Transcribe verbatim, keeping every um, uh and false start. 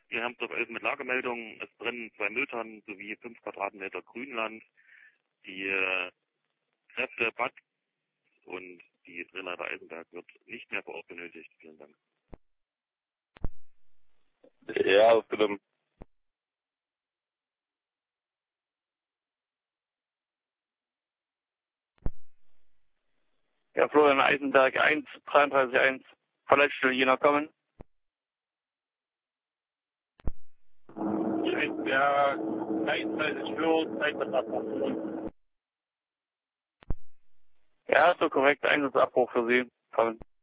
Hier Hermsdorf elf mit Lagemeldung. Es brennen zwei Mülltonnen sowie fünf Quadratmeter Grünland. Die äh, Kräfte Bad und die Drehleiter Eisenberg wird nicht mehr vor Ort benötigt. Vielen Dank. Ja, aufgenommen. Ja, Florian Eisenberg eins, dreiunddreißig eins, Verletzte Jena kommen. Eisenberg einunddreißig vier, Einsatzabfahrt. Ja, so korrekt, Einsatzabbruch für Sie. Kommen.